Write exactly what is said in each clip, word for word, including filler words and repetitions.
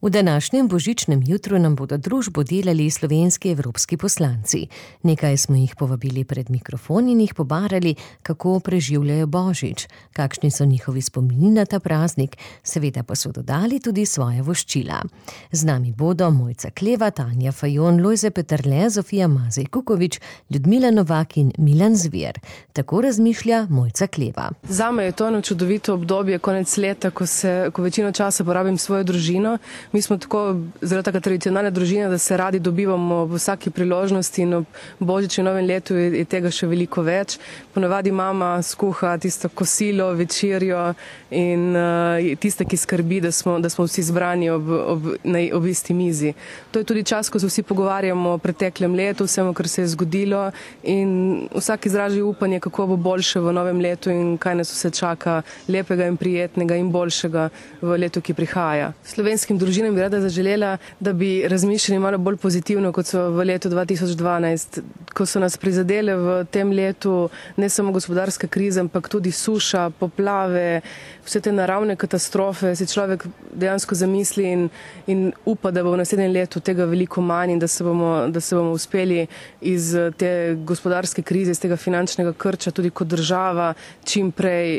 V današnjem božičnem jutru nam bodo družbo delali slovenski evropski poslanci. Nekaj smo jih povabili pred mikrofon in jih pobarali, kako preživljajo božič, kakšni so njihovi spomini na ta praznik, seveda pa so dodali tudi svoje voščila. Z nami bodo Mojca Kleva, Tanja Fajon, Lojze Peterle, Zofija Mazej Kukovič, Ljudmila Novak in Milan Zver. Tako razmišlja Mojca Kleva. Zame je to eno čudovito obdobje, konec leta, ko, se, ko večino časa porabim svojo družino. Mi smo tako zelo taka tradicionalna družina, da se radi dobivamo v vsaki priložnosti in ob božiču in novem letu je, je tega še veliko več. Ponavadi mama skuha tisto kosilo, večerjo in uh, tista, ki skrbi, da smo, da smo vsi zbrani ob, ob, na, ob isti mizi. To je tudi čas, ko se vsi pogovarjamo o preteklem letu, vsemu, kar se je zgodilo in vsak izraži upanje, kako bo boljše v novem letu in kaj nas vse čaka lepega in prijetnega in boljšega v letu, ki prihaja. Slovenskim družinam bi rada zaželela, da bi razmišljali malo bolj pozitivno, kot so v letu dva tisoč dvanajst, ko so nas prizadele v tem letu ne samo gospodarska kriza, ampak tudi suša, poplave, vse te naravne katastrofe, se človek dejansko zamisli in, in upa, da bo v naslednjem letu tega veliko manj in da se bomo, da se bomo uspeli iz te gospodarske krize, iz tega finančnega krča tudi kot država čim prej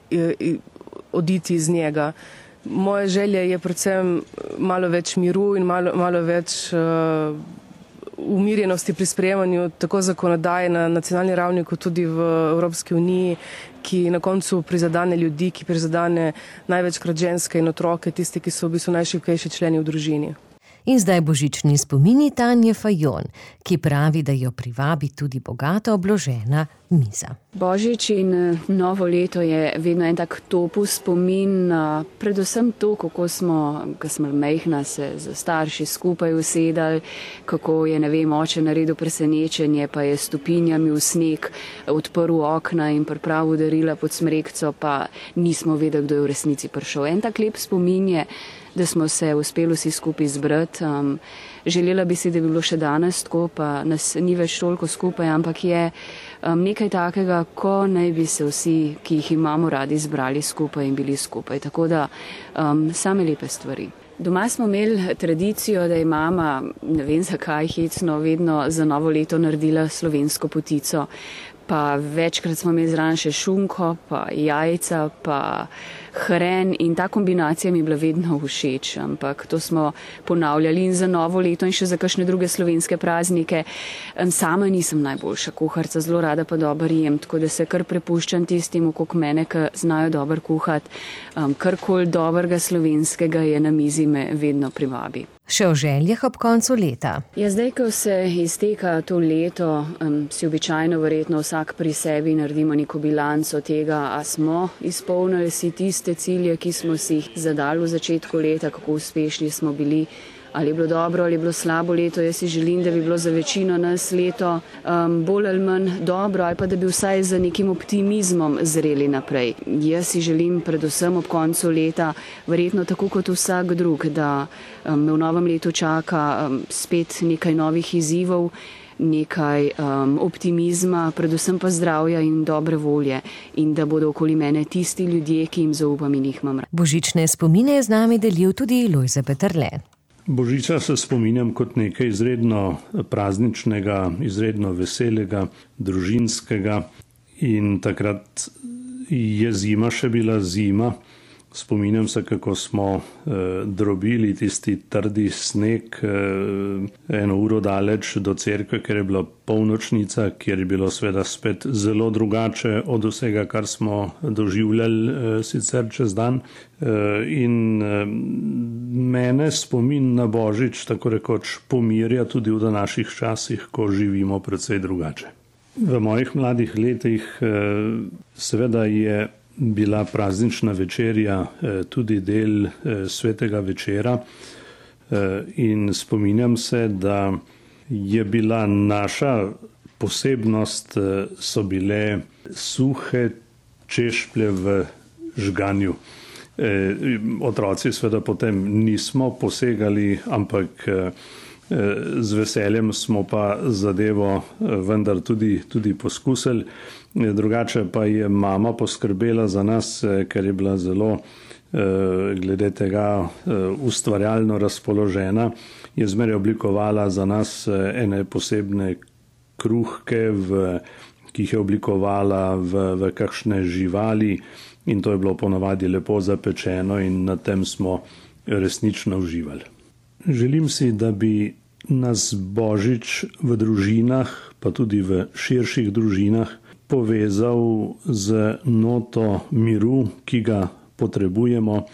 oditi iz njega. Moja želja je predvsem malo več miru in malo, malo več uh, umirjenosti pri sprejemanju tako zakonodaje na nacionalni ravni, kot tudi v Evropski uniji, ki na koncu prizadane ljudi, ki prizadane največkrat ženske in otroke, tisti, ki so v bistvu najšibkejši členi v družini. In zdaj božični spomini Tanje Fajon, ki pravi, da jo privabi tudi bogato obložena miza. Božič in novo leto je vedno en tak topu spomin, predvsem to, kako smo, ko smo mehna, se z starši skupaj usedali, kako je, ne vem, oče naredil presenečenje, pa je stopinjami v sneg odprl okna in pripravil darila pod smrekco, pa nismo vedeli, kdo je v resnici prišel. En tak lep spomin je, da smo se uspeli vsi skupaj zbrati. Um, želela bi si, da bi bilo še danes tako, pa nas ni več toliko skupaj, ampak je um, nekaj takega, ko naj bi se vsi, ki jih imamo radi, zbrali skupaj in bili skupaj. Tako da um, same lepe stvari. Doma smo imeli tradicijo, da je mama, ne vem zakaj hecno, vedno za novo leto naredila slovensko potico. Pa večkrat smo imeli zraven še šunko, pa jajca, pa hren in ta kombinacija mi je bila vedno všeč, ampak to smo ponavljali in za novo leto in še za kakšne druge slovenske praznike. Sama nisem najboljša kuharica, zelo rada pa dobro jem, tako da se kar prepuščam tistim okrog mene, ki znajo dobro kuhati. Um, karkoli dobrega slovenskega je na mizi, me vedno privabi. Še o željah ob koncu leta. Ja, zdaj, ko se izteka to leto, um, si običajno verjetno vsak pri sebi naredimo neko bilanco tega, a smo izpolnili si tiste cilje, ki smo si jih zadali v začetku leta, kako uspešni smo bili. Ali je bilo dobro, ali je bilo slabo leto. Jaz si želim, da bi bilo za večino nas leto um, bolj ali manj dobro, ali pa da bi vsaj za nekim optimizmom zreli naprej. Jaz si želim predvsem ob koncu leta, verjetno tako kot vsak drug, da um, me v novem letu čaka um, spet nekaj novih izzivov, nekaj um, optimizma, predvsem pa zdravja in dobre volje in da bodo okoli mene tisti ljudje, ki jim zaupam in jih imam rad. Božične spomine je z nami delil tudi Lojze Peterle. Božiča se spominjam kot nekaj izredno prazničnega, izredno veselega, družinskega in takrat je zima še bila zima. Spominjam se, kako smo eh, drobili tisti trdi sneg eh, eno uro daleč do cerkve, ker je bila polnočnica, kjer je bilo seveda spet zelo drugače od vsega, kar smo doživljali eh, sicer čez dan. Eh, in eh, mene spomin na Božič tako rekoč pomirja tudi v današnjih časih, ko živimo precej drugače. V mojih mladih letih eh, seveda je bila praznična večerja tudi del svetega večera in spominjam se, da je bila naša posebnost, so bile suhe češplje v žganju. Otroci seveda potem nismo posegali, ampak z veseljem smo pa zadevo vendar tudi, tudi poskusili. Drugače pa je mama poskrbela za nas, ker je bila zelo glede tega ustvarjalno razpoložena, je zmeraj oblikovala za nas ene posebne kruhke, v, ki jih je oblikovala v, v kakšne živali, in to je bilo ponavadi lepo zapečeno in na tem smo resnično uživali. Želim si, da bi nas Božič v družinah, pa tudi v širših družinah, povezal z noto miru, ki ga potrebujemo,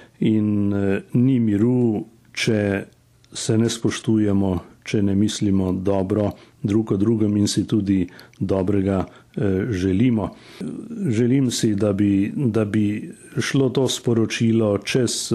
in ni miru, če se ne spoštujemo, če ne mislimo dobro drug o drugem in si tudi dobrega želimo. Želim si, da bi, da bi šlo to sporočilo čez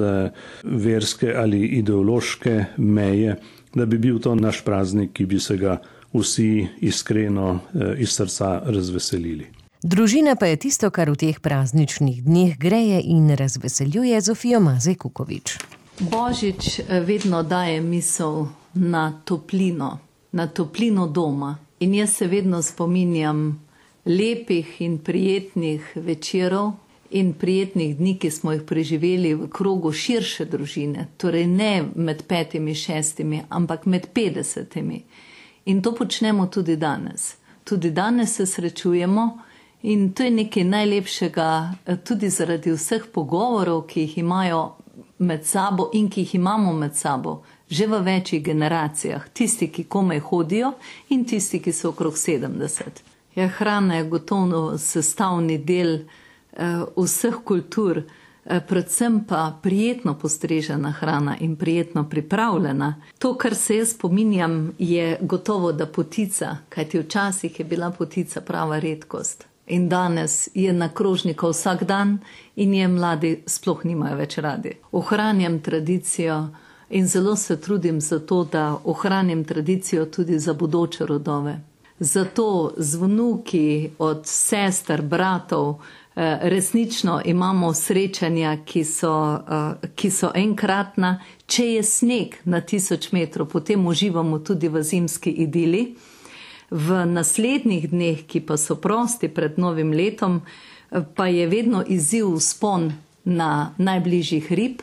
verske ali ideološke meje, da bi bil to naš praznik, ki bi se ga vsi iskreno iz srca razveselili. Družina pa je tisto, kar v teh prazničnih dneh greje in razveseljuje Zofijo Mazej Kukovič. Božič vedno daje misel na toplino, na toplino doma. In jaz se vedno spominjam lepih in prijetnih večerov in prijetnih dni, ki smo jih preživeli v krogu širše družine. Torej ne med petimi, šestimi, ampak med petdesetimi. In to počnemo tudi danes. Tudi danes se srečujemo in to je nekaj najlepšega, tudi zaradi vseh pogovorov, ki jih imajo med sabo in ki jih imamo med sabo, že v večjih generacijah, tisti, ki komaj hodijo in tisti, ki so okrog sedemdeset. Ja, hrana je gotovo sestavni del eh, vseh kultur, eh, predvsem pa prijetno postrežena hrana in prijetno pripravljena. To, kar se jaz spominjam, je gotovo, da potica, kajti včasih je bila potica prava redkost. In danes je na krožniku vsak dan in je mladi sploh nimajo več radi. Ohranjam tradicijo in zelo se trudim za to, da ohranjam tradicijo tudi za bodoče rodove. Zato z vnuki od sester, bratov, resnično imamo srečanja, ki so, ki so enkratna. Če je sneg na tisoč metrov, potem uživamo tudi v zimski idili. V naslednjih dneh, ki pa so prosti pred novim letom, pa je vedno izziv vzpon na najbližji hrib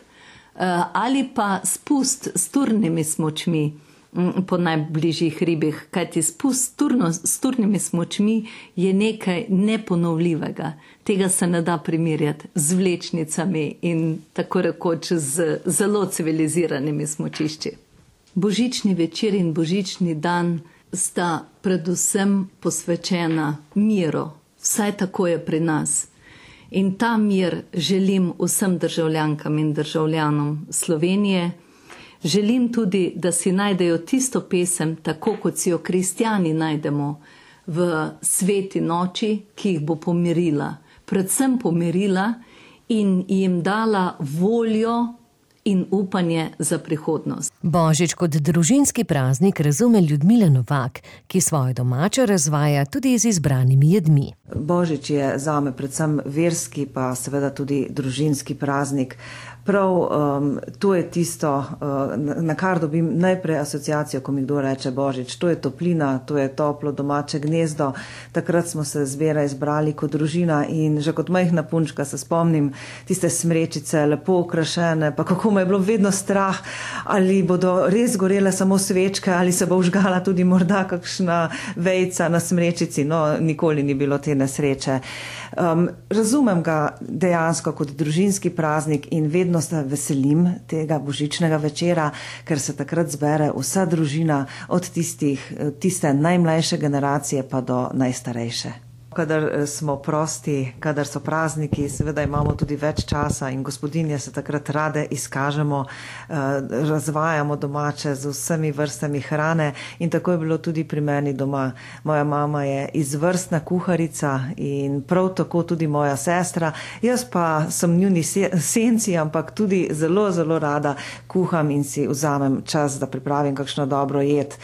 ali pa spust s turnimi smučmi po najbližjih hribih, kajti spust s turnimi smučmi je nekaj neponovljivega. Tega se ne da primerjati z vlečnicami in tako rekoč z zelo civiliziranimi smučišči. Božični večer in božični dan sta predvsem posvečena miru, vsaj tako je pri nas. In ta mir želim vsem državljankam in državljanom Slovenije. Želim tudi, da si najdejo tisto pesem, tako kot si jo kristjani najdemo v sveti noči, ki jih bo pomirila. Predvsem pomirila in jim dala voljo in upanje za prihodnost. Božič kot družinski praznik razume Ljudmila Novak, ki svojo domačo razvaja tudi z izbranimi jedmi. Božič je zame predvsem verski, pa seveda tudi družinski praznik. Prav um, to je tisto, uh, na kar dobim najprej asociacijo, ko mi kdo reče Božič. To je toplina, to je toplo domače gnezdo. Takrat smo se zmeraj zbrali kot družina in že kot majhna punčka se spomnim tiste smrečice, lepo okrašene, pa kako me je bilo vedno strah, ali bodo res gorele samo svečke, ali se bo vžgala tudi morda kakšna vejca na smrečici. No, nikoli ni bilo te nesreče. Um, razumem ga dejansko kot družinski praznik in vedno se veselim tega božičnega večera, ker se takrat zbere vsa družina od tistih, tiste najmlajše generacije pa do najstarejše. Kadar smo prosti, kadar so prazniki, seveda imamo tudi več časa in gospodinje se takrat rade izkažemo, razvajamo domače z vsemi vrstami hrane in tako je bilo tudi pri meni doma. Moja mama je izvrstna kuharica in prav tako tudi moja sestra. Jaz pa sem njuni senci, ampak tudi zelo, zelo rada kuham in si vzamem čas, da pripravim kakšno dobro jed.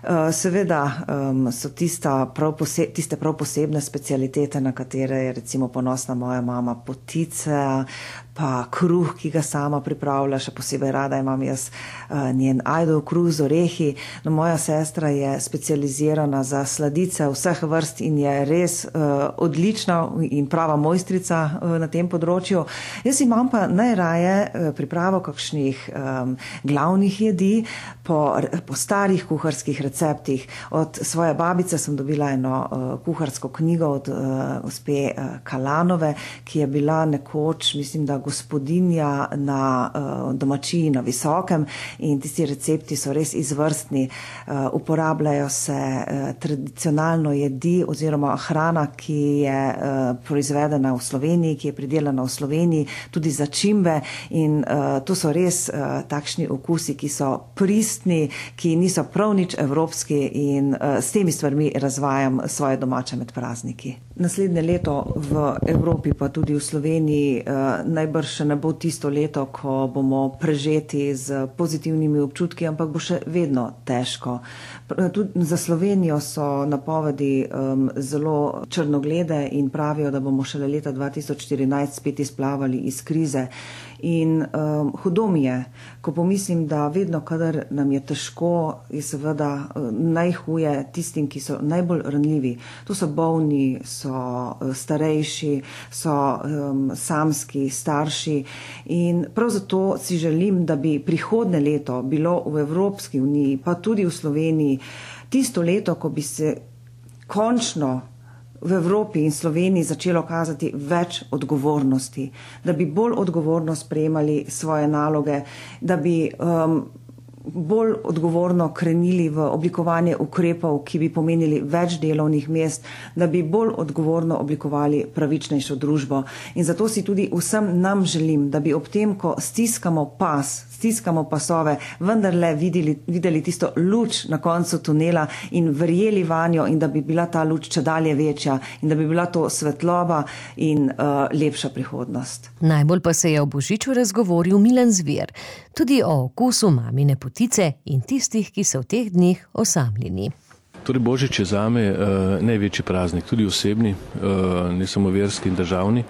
Seveda so tista prav pose, tiste prav posebne specialitete, na katere je recimo ponosna moja mama, potice, pa kruh, ki ga sama pripravlja, še posebej rada imam jaz njen ajdov kruh z orehi. No, moja sestra je specializirana za sladice vseh vrst in je res odlična in prava mojstrica na tem področju. Jaz imam pa najraje pripravo kakšnih glavnih jedi po, po starih kuharskih receptih. Od svoje babice sem dobila eno kuharsko knjigo od gospe Kalanove, ki je bila nekoč, mislim, da gospodinja na uh, domačiji na Visokem in tisti recepti so res izvrstni. Uh, uporabljajo se uh, tradicionalno jedi oziroma hrana, ki je uh, proizvedena v Sloveniji, ki je pridelana v Sloveniji, tudi začimbe in uh, to so res uh, takšni okusi, ki so pristni, ki niso prav nič evropski in uh, s temi stvarmi razvajam svoje domače med prazniki. Naslednje leto v Evropi pa tudi v Sloveniji uh, najbrž še ne bo tisto leto, ko bomo prežeti z pozitivnimi občutki, ampak bo še vedno težko. Tudi za Slovenijo so napovedi um, zelo črnoglede in pravijo, da bomo šele leta dva tisoč štirinajst spet izplavali iz krize. In um, hudo mi je, ko pomislim, da vedno, kadar nam je težko, je seveda uh, najhuje tistim, ki so najbolj ranljivi. To so bolni, so uh, starejši, so um, samski, starši. In prav zato si želim, da bi prihodnje leto bilo v Evropski uniji, pa tudi v Sloveniji, tisto leto, ko bi se končno v Evropi in Sloveniji začelo kazati več odgovornosti, da bi bolj odgovorno sprejemali svoje naloge, da bi um, bolj odgovorno krenili v oblikovanje ukrepov, ki bi pomenili več delovnih mest, da bi bolj odgovorno oblikovali pravičnejšo družbo. In zato si tudi vsem nam želim, da bi ob tem, ko stiskamo pas, stiskamo pasove, vendarle videli, videli tisto luč na koncu tunela in verjeli vanjo in da bi bila ta luč čedalje večja in da bi bila to svetloba in uh, lepša prihodnost. Najbolj pa se je o Božiču razgovoril Milan Zver, tudi o okusu mamine potice in tistih, ki so v teh dneh osamljeni. Torej Božič je zame uh, največji praznik, tudi osebni, uh, ne samo verski in državni.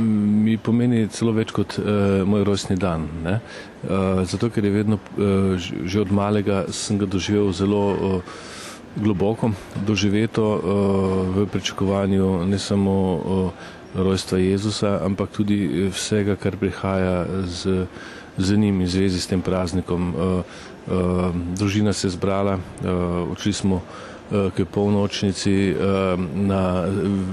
Mi pomeni celo več kot uh, moj rojstni dan. Ne? Uh, zato, ker je vedno, uh, že od malega sem ga doživel zelo uh, globoko, doživeto uh, v pričakovanju ne samo uh, rojstva Jezusa, ampak tudi vsega, kar prihaja z, z njim in zvezi s tem praznikom. Uh, uh, družina se je zbrala, uh, odšli smo k polnočnici, na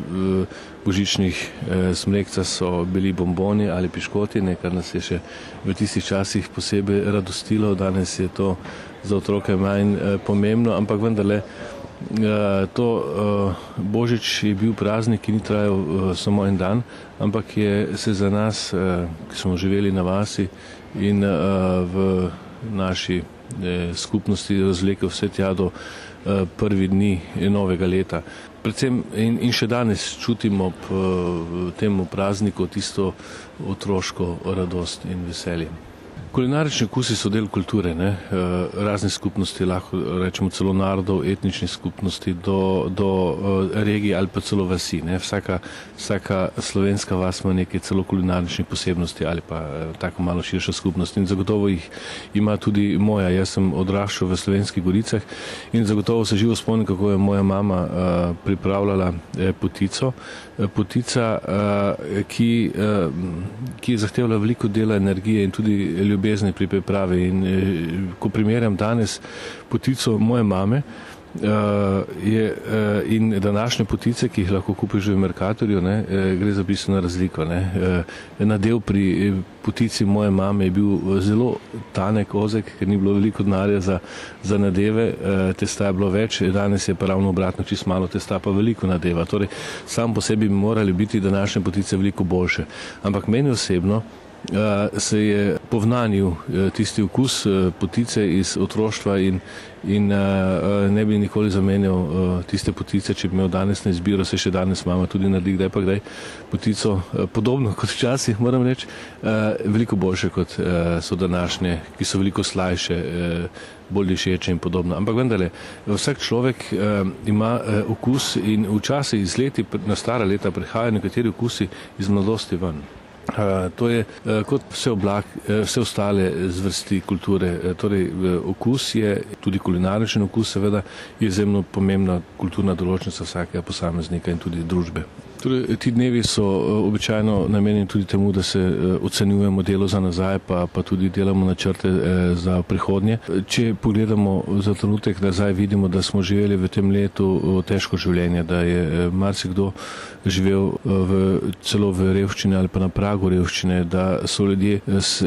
božičnih smrekcah so bili bomboni ali piškoti, kar nas je še v tistih časih posebej radostilo. Danes je to za otroke manj pomembno, ampak vendarle to Božič je bil praznik, ki ni trajal samo en dan, ampak je se za nas, ki smo živeli na vasi in v naši skupnosti razvlekel vse tja do prvi dni novega leta. Predvsem in, in še danes čutimo ob temu prazniku tisto otroško radost in veselje. Kulinarični okusi so del kulture, ne? Razne skupnosti, lahko rečemo celo narodov, etničnih skupnosti, do, do regij ali pa celo vasi. Ne? Vsaka, vsaka slovenska vas ima neke celo kulinarične posebnosti ali pa tako malo širša skupnost. In zagotovo jih ima tudi moja. Jaz sem odraščal v Slovenskih Goricah in zagotovo se živo spomnim, kako je moja mama uh, pripravljala eh, potico. Potica, uh, ki, uh, ki je zahtevala veliko dela, energije in tudi ljubezni pri pripravi. In uh, ko primerjam danes potico moje mame uh, je, uh, in današnje potice, ki jih lahko kupiš v Mercatorju, ne, uh, gre za bistveno razliko. Ne. Uh, nadev pri potici moje mame je bil zelo tanek, ozek, ker ni bilo veliko denarja za, za nadeve, uh, testa je bilo več, danes je pa ravno obratno, čisto malo testa, pa veliko nadeva. Torej, sam po sebi bi morali biti današnje potice veliko boljše. Ampak meni osebno se je povnanil tisti okus potice iz otroštva in, in ne bi nikoli zamenjal tiste potice, če bi imel danes na izbiro, se še danes mama tudi naredi kdaj pa kdaj potico, podobno kot včasih, moram reči, veliko boljše kot so današnje, ki so veliko slajše, bolj dišeče in podobno. Ampak vendarle, vsak človek ima okus in včasih iz leti na stara leta prihajajo nekateri okusi iz mladosti ven. Uh, to je uh, kot vse oblak, uh, vse ostale zvrsti kulture. Uh, torej, uh, okus je, tudi kulinaričen okus, seveda, je izjemno pomembna kulturna določnica vsakega posameznika in tudi družbe. Torej, ti dnevi so običajno namenjeni tudi temu, da se ocenjujemo delo za nazaj, pa, pa tudi delamo načrte za prihodnje. Če pogledamo za trenutek nazaj, vidimo, da smo živeli v tem letu težko življenje, da je marsikdo živel v, celo v revščini ali pa na pragu revščine, da so ljudje s,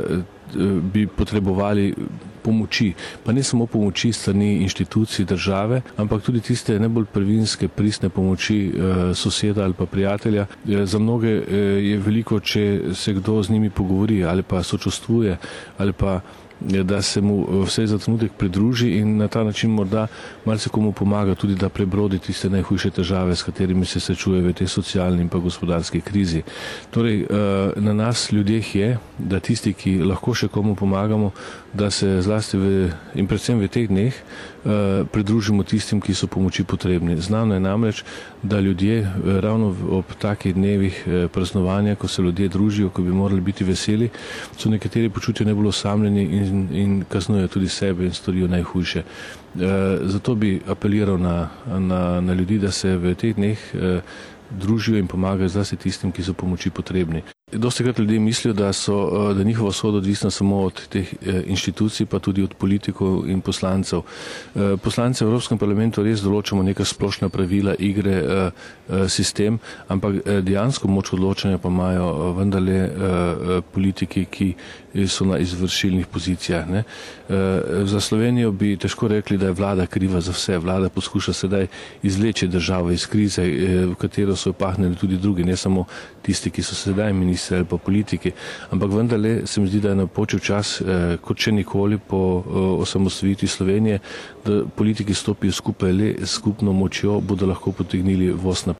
bi potrebovali pomoči, pa ne samo pomoči strani inštitucij države, ampak tudi tiste najbolj prvinske pristne pomoči eh, soseda ali pa prijatelja. Eh, za mnoge eh, je veliko, če se kdo z njimi pogovori ali pa sočustvuje ali pa da se mu vse za trenutek pridruži in na ta način morda marsikomu pomaga tudi, da prebrodi tiste najhujše težave, s katerimi se srečuje v tej socialni in pa gospodarski krizi. Torej, na nas ljudeh je, da tisti, ki lahko še komu pomagamo, da se zlasti v, in predvsem v teh dneh pridružimo tistim, ki so pomoči potrebni. Znano je namreč, da ljudje ravno ob takih dnevih praznovanja, ko se ljudje družijo, ko bi morali biti veseli, so nekateri počutijo najbolj osamljeni in In, in kaznujejo tudi sebe in storijo najhujše. E, zato bi apeliral na, na, na ljudi, da se v teh dneh e, družijo in pomagajo zlasti tistim, ki so pomoči potrebni. Dostikrat ljudje mislijo, da so, da njihova usoda odvisna samo od teh inštitucij, pa tudi od politikov in poslancev. Poslanci v Evropskem parlamentu res določamo neka splošna pravila igre, sistem, ampak dejansko moč odločanja pa imajo vendarle politiki, ki so na izvršilnih pozicijah. Ne? Za Slovenijo bi težko rekli, da je vlada kriva za vse. Vlada poskuša sedaj izleči državo iz krize, v katero so pahnili tudi drugi, ne samo tisti, ki so sedaj ministri ali pa politiki, ampak vendarle se mi zdi, da je napočil čas, eh, kot še nikoli po eh, osamosvojitvi Slovenije, da politiki stopijo skupaj, le skupno močjo bodo lahko potegnili voz naprej.